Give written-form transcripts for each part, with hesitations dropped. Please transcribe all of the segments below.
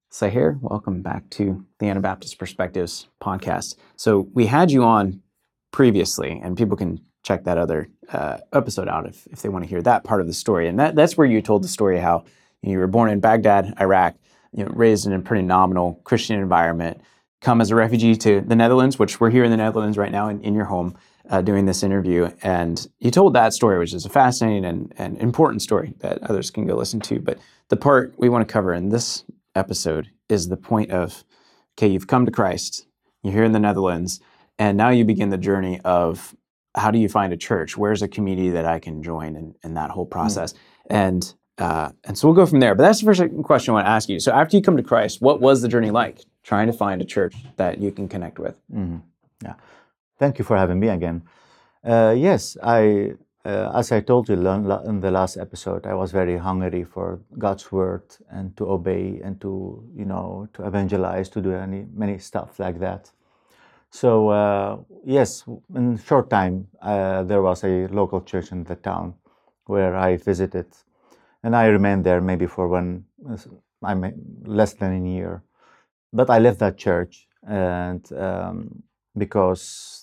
Sahir, welcome back to the Anabaptist Perspectives podcast. So we had you on previously, and people can check that other episode out if they want to hear that part of the story. And that's where you told the story how you were born in Baghdad, Iraq, raised in a pretty nominal Christian environment, come as a refugee to the Netherlands, which we're here in the Netherlands right now in your home doing this interview. And you told that story, which is a fascinating and important story that others can go listen to. But the part we want to cover in this episode is the point of, okay, you've come to Christ, you're here in the Netherlands, and now you begin the journey of how do you find a church? Where's a community that I can join in that whole process? And so we'll go from there. But that's the first question I want to ask you. So after you come to Christ, what was the journey like trying to find a church that you can connect with? Yeah, thank you for having me again. Yes, as I told you in the last episode, I was very hungry for God's word and to obey and to evangelize, to do many stuff like that. So yes, in a short time, there was a local church in the town where I visited, and I remained there maybe for less than a year. But I left that church, and because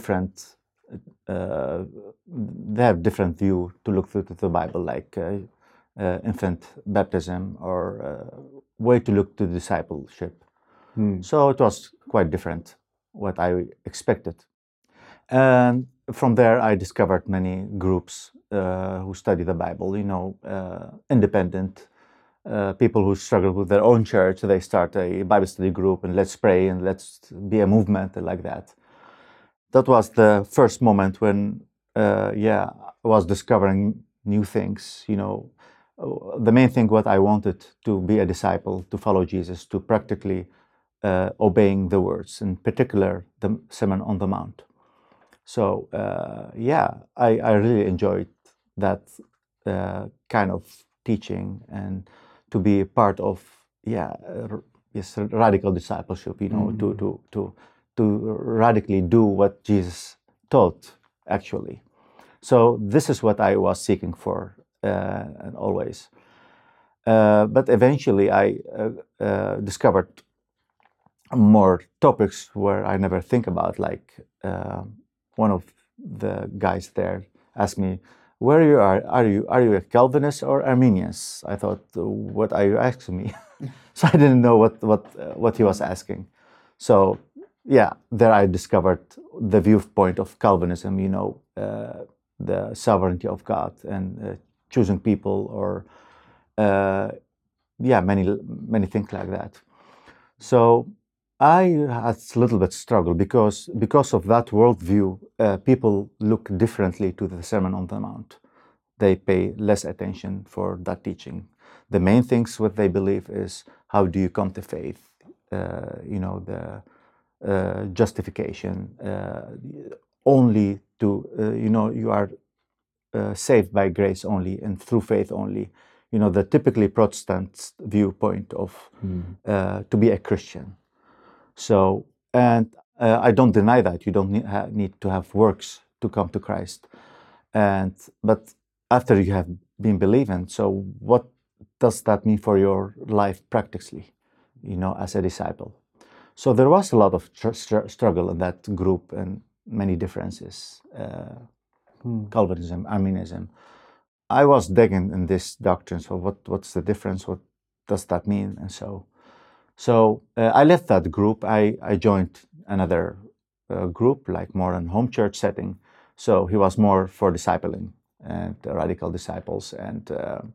they have different view to look through the Bible, like infant baptism or way to look to discipleship. So it was quite different what I expected. And from there, I discovered many groups who study the Bible, independent people who struggle with their own church. They start a Bible study group and let's pray and let's be a movement like that. That was the first moment when, I was discovering new things. The main thing what I wanted to be a disciple, to follow Jesus, to practically obeying the words, in particular the Sermon on the Mount. So I really enjoyed that kind of teaching and to be a part of radical discipleship. To radically do what Jesus taught, actually. So this is what I was seeking for, and always. But eventually, I discovered more topics where I never think about. Like one of the guys there asked me, "Where you are you a Calvinist or Arminians?" I thought, "What are you asking me?" So I didn't know what he was asking. So yeah, there I discovered the viewpoint of Calvinism, the sovereignty of God and choosing people, or many things like that. So I had a little bit struggle because of that worldview. People look differently to the Sermon on the Mount. They pay less attention for that teaching. The main things what they believe is how do you come to faith, the justification, only to you are saved by grace only and through faith only. The typically Protestant viewpoint of to be a Christian. So, and I don't deny that you don't need to have works to come to Christ, but after you have been believing, so what does that mean for your life practically, as a disciple? So there was a lot of struggle in that group and many differences. Calvinism, Arminianism. I was digging in this doctrine. So what's the difference? What does that mean? And so I left that group. I joined another group, like more in home church setting. So he was more for discipling and radical disciples. And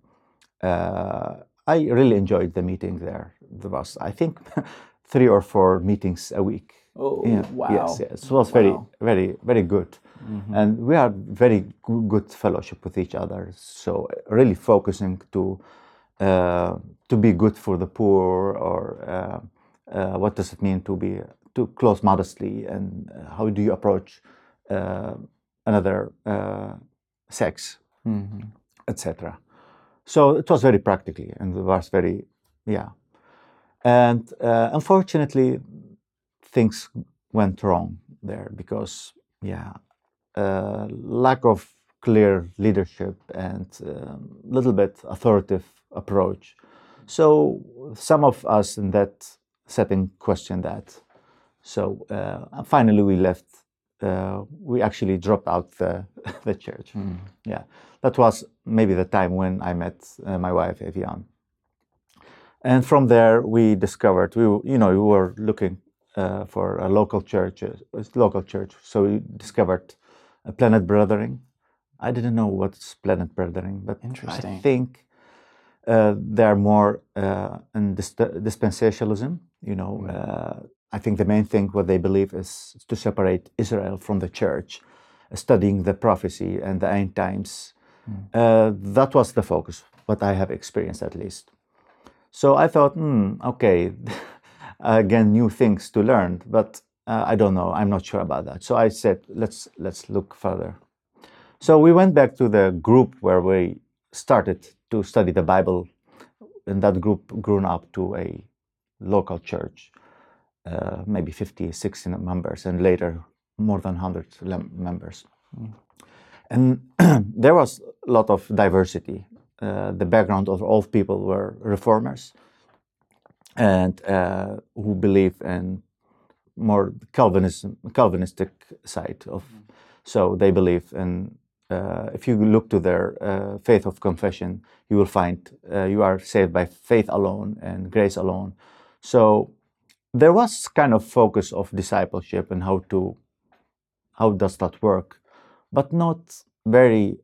I really enjoyed the meeting there. There was, I think, 3 or 4 meetings a week. Oh, yeah, wow. Yes. It was very, very, very good. And we had very good fellowship with each other. So really focusing to be good for the poor, or what does it mean to close modestly, and how do you approach another sex, etc. So it was very practically, and it was very, And unfortunately, things went wrong there because, lack of clear leadership and little bit authoritative approach. So some of us in that setting questioned that. So finally we left. We actually dropped out the church. Yeah, that was maybe the time when I met my wife Evian. And from there we discovered we were looking for a local church. So we discovered a Planet Brothering. I didn't know what's Planet Brothering, but Interesting. I think they're more in dispensationalism. I think the main thing what they believe is to separate Israel from the church, studying the prophecy and the end times. That was the focus, what I have experienced at least. So I thought, okay, again, new things to learn, but I don't know. I'm not sure about that. So I said, let's look further. So we went back to the group where we started to study the Bible, and that group grew up to a local church, maybe 50, 60 members, and later more than 100 members. And there was a lot of diversity. The background of all people were reformers and who believe in more Calvinistic side of. So they believe in. If you look to their faith of confession, you will find you are saved by faith alone and grace alone. So there was kind of focus of discipleship and how does that work, but not very.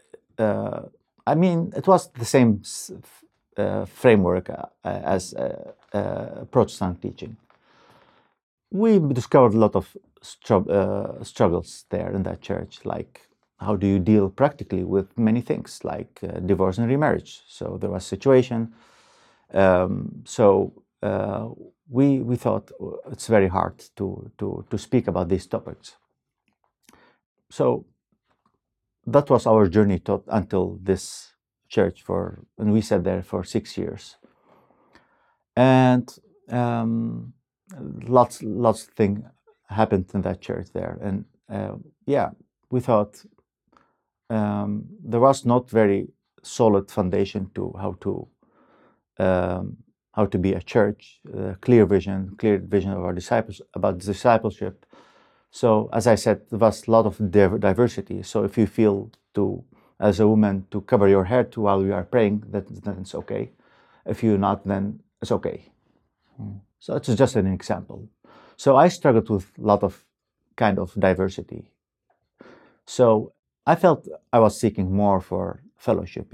It was the same framework as Protestant teaching. We discovered a lot of struggles there in that church, like how do you deal practically with many things, like divorce and remarriage. So there was a situation. We thought it's very hard to speak about these topics. So that was our journey until this church and we sat there for 6 years. And lots of things happened in that church there. And we thought there was not very solid foundation to how to be a church, clear vision of our disciples about discipleship. So as I said, there was a lot of diversity. So if you feel as a woman to cover your head while you are praying, then it's okay. If you're not, then it's okay. So it's just an example. So I struggled with a lot of kind of diversity. So I felt I was seeking more for fellowship.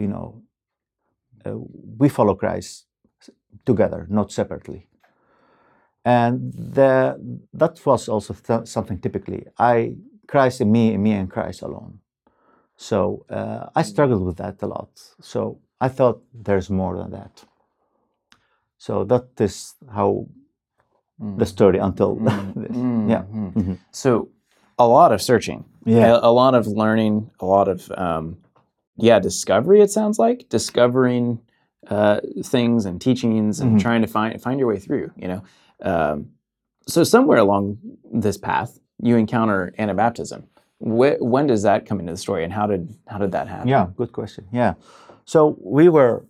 We follow Christ together, not separately. And that was also something typically. Christ in me and Christ alone. So I struggled with that a lot. So I thought there's more than that. So that is how the story until this. Yeah. Mm-hmm. So a lot of searching, a lot of learning, a lot of discovery. It sounds like discovering things and teachings and trying to find your way through. So somewhere along this path, you encounter Anabaptism. When does that come into the story, and how did that happen? Yeah, good question. Yeah, so we were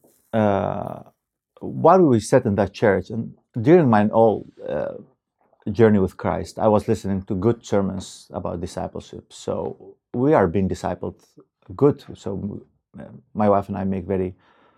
while we sat in that church, and during my whole journey with Christ, I was listening to good sermons about discipleship. So we are being discipled good. So my wife and I make very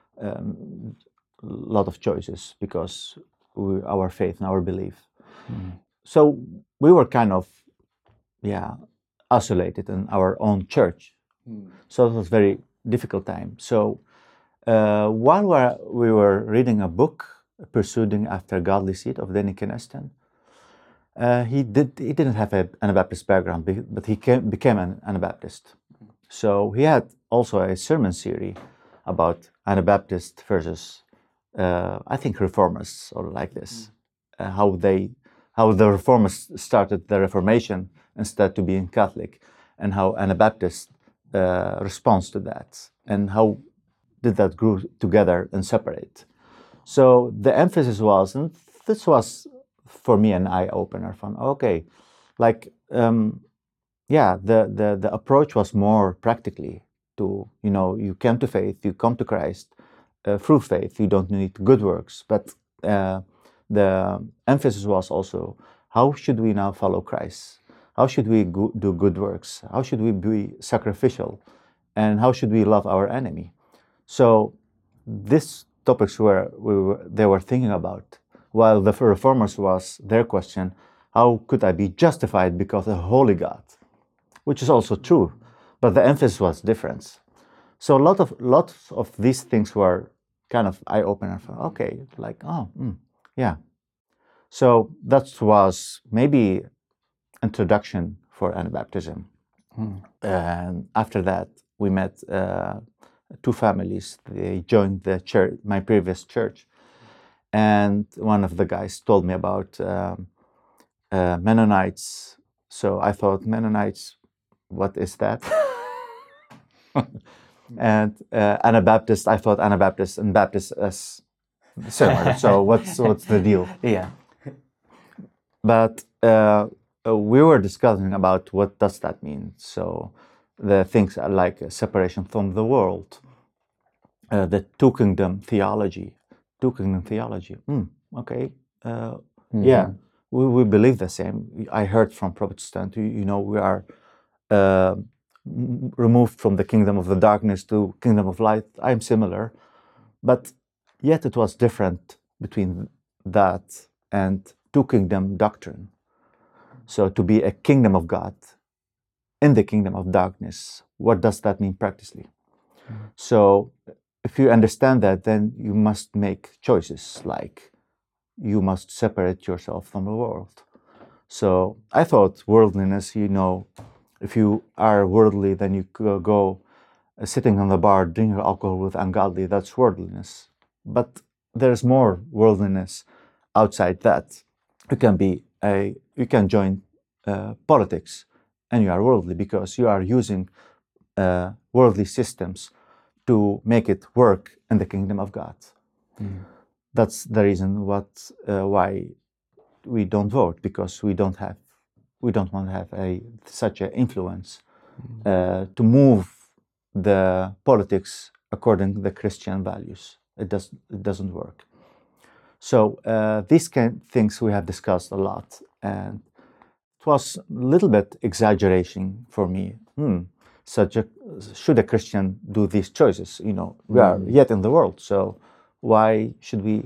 lot of choices because our faith and our belief. So we were kind of isolated in our own church. So it was a very difficult time. So while we were reading a book, Pursuing After Godly Seed of Danny Keneston, he didn't have an Anabaptist background, but he became an Anabaptist. So he had also a sermon series about Anabaptist versus I think reformers, or like this, how the reformers started the Reformation instead to being Catholic, and how Anabaptist responds to that, and how did that grow together and separate. So the emphasis was, and this was for me an eye opener. From okay, like the approach was more practically to you came to faith, you come to Christ, through faith. You don't need good works. But the emphasis was also, how should we now follow Christ? How should we do good works? How should we be sacrificial? And how should we love our enemy? So these topics they were thinking about, while the reformers was their question, how could I be justified because of a holy God? Which is also true, but the emphasis was different. So lots of these things were kind of eye-opener for, okay, like, yeah. So that was maybe introduction for Anabaptism. And after that, we met two families. They joined the church, my previous church. And one of the guys told me about Mennonites. So I thought, Mennonites, what is that? And Anabaptist, I thought Anabaptist and Baptist as similar. So what's the deal? Yeah. But we were discussing about what does that mean. So the things like separation from the world, the two kingdom theology. Okay. Yeah, we believe the same. I heard from Protestant, we are removed from the kingdom of the darkness to kingdom of light. I'm similar, but yet it was different between that and two kingdom doctrine. So to be a kingdom of God in the kingdom of darkness, what does that mean practically? So if you understand that, then you must make choices, like you must separate yourself from the world. So I thought worldliness, if you are worldly, then you go sitting on the bar, drinking alcohol with ungodly, that's worldliness. But there's more worldliness outside that. You can join politics, and you are worldly because you are using worldly systems to make it work in the kingdom of God. That's the reason why we don't vote, because we don't want to have such an influence to move the politics according to the Christian values. It doesn't work. So these kind of things we have discussed a lot, and it was a little bit exaggeration for me. Should a Christian do these choices? We are yet in the world, so why should we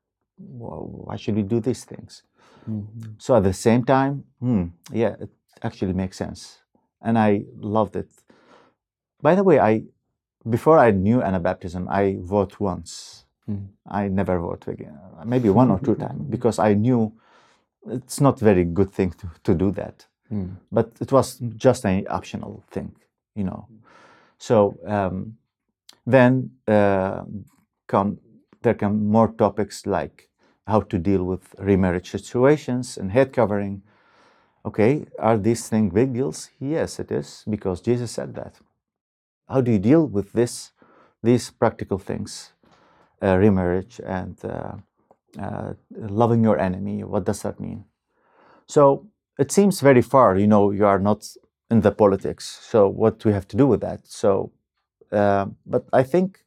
do these things? So at the same time, it actually makes sense, and I loved it. By the way, before I knew Anabaptism, I voted once. I never vote again, maybe one or two times, because I knew it's not a very good thing to do that. But it was just an optional thing, So then there come more topics like how to deal with remarriage situations and head covering. Okay, are these things big deals? Yes, it is, because Jesus said that. How do you deal with these practical things? Remarriage and loving your enemy, what does that mean? So it seems very far, you are not in the politics, so what do we have to do with that? So, but I think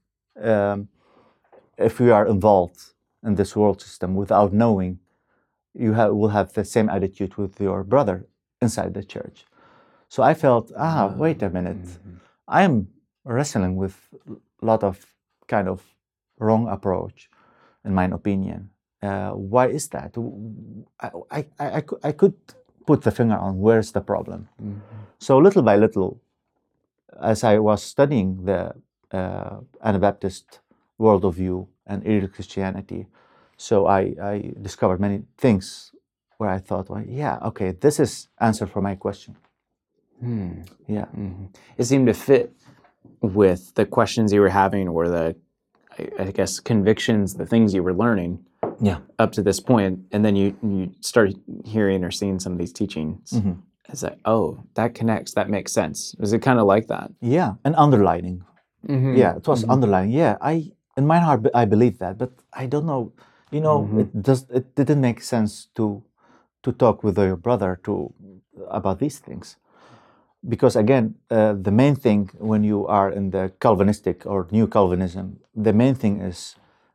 if we are involved in this world system without knowing, you will have the same attitude with your brother inside the church. So I felt, wait a minute, I am wrestling with a lot of kind of wrong approach, in my opinion. Why is that? I could put the finger on where's the problem. So little by little, as I was studying the Anabaptist worldview and early Christianity, so I discovered many things where I thought, okay, this is answer for my question. Yeah. It seemed to fit with the questions you were having, or the, I guess, convictions, the things you were learning up to this point, and then you started hearing or seeing some of these teachings. It's like, that connects, that makes sense. Was it kind of like that? Yeah, and underlining. Yeah, it was underlining. Yeah, in my heart, I believe that, but I don't know. It didn't make sense to talk with your brother about these things. because again, the main thing when you are in the Calvinistic or New Calvinism, the main thing is,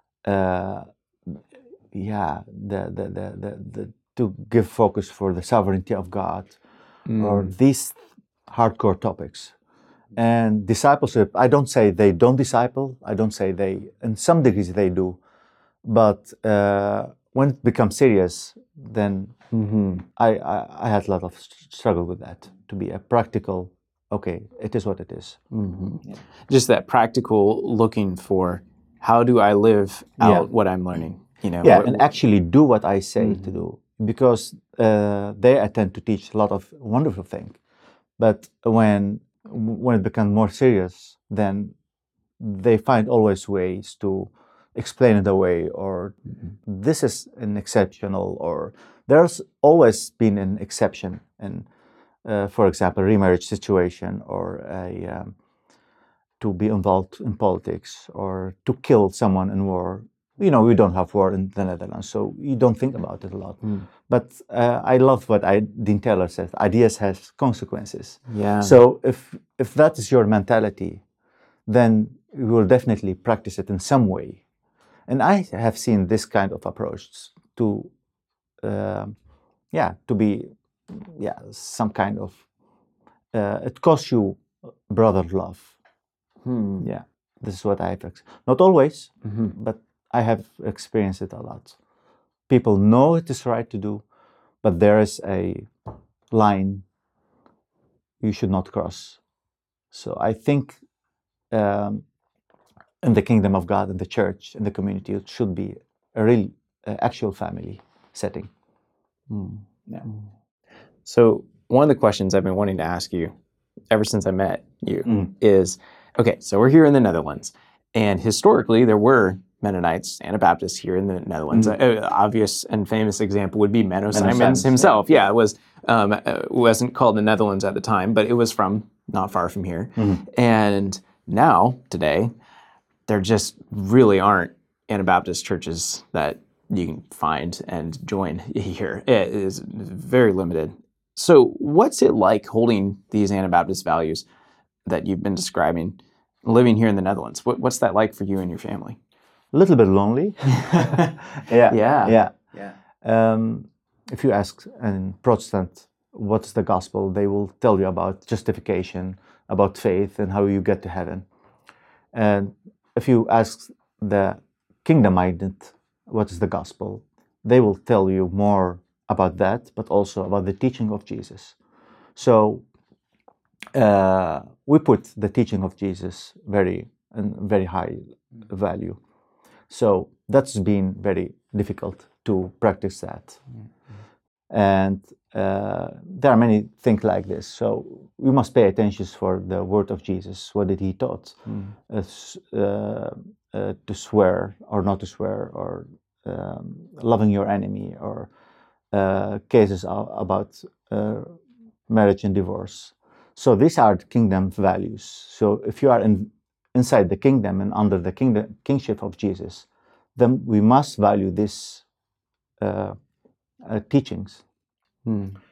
to give focus for the sovereignty of God, or these hardcore topics. And discipleship, I don't say they don't disciple. I don't say they, in some degrees they do, but when it becomes serious, then I had a lot of struggle with that, to be a practical, okay, it is what it is. Just that practical looking for, how do I live out what I'm learning? And actually do what I say to do, because they attend to teach a lot of wonderful things, but when it becomes more serious, then they find always ways to explain it away, or this is an exceptional, or there's always been an exception in, for example, remarriage situation, or to be involved in politics, or to kill someone in war. We don't have war in the Netherlands, so you don't think about it a lot. But I love what Dean Taylor says: ideas have consequences. Yeah. So if that is your mentality, then you will definitely practice it in some way. And I have seen this kind of approach to be some kind of it costs you brother love. Yeah, this is what I have not always, but I have experienced it a lot. People know it is right to do, but there is a line you should not cross. So I think in the kingdom of God, in the church, in the community, it should be a real actual family setting. Yeah. So one of the questions I've been wanting to ask you ever since I met you is, okay, so we're here in the Netherlands, and historically there were Mennonites, Anabaptists here in the Netherlands. An obvious and famous example would be Menno Simons himself. Yeah, it wasn't called the Netherlands at the time, but it was from not far from here. And now, today, there just really aren't Anabaptist churches that you can find and join here. It is very limited. So what's it like holding these Anabaptist values that you've been describing, living here in the Netherlands? What's that like for you and your family? A little bit lonely. Yeah. If you ask a Protestant what's the gospel, they will tell you about justification, about faith, and how you get to heaven. And if you ask the kingdom-minded what is the gospel, they will tell you more about that, but also about the teaching of Jesus. So we put the teaching of Jesus very high value. So that's been very difficult to practice that. And there are many things like this. So we must pay attention for the word of Jesus. What did he taught? To swear or not to swear, or loving your enemy, or cases about marriage and divorce. So these are kingdom values. So if you are inside the kingdom and under the kingship of Jesus, then we must value these teachings.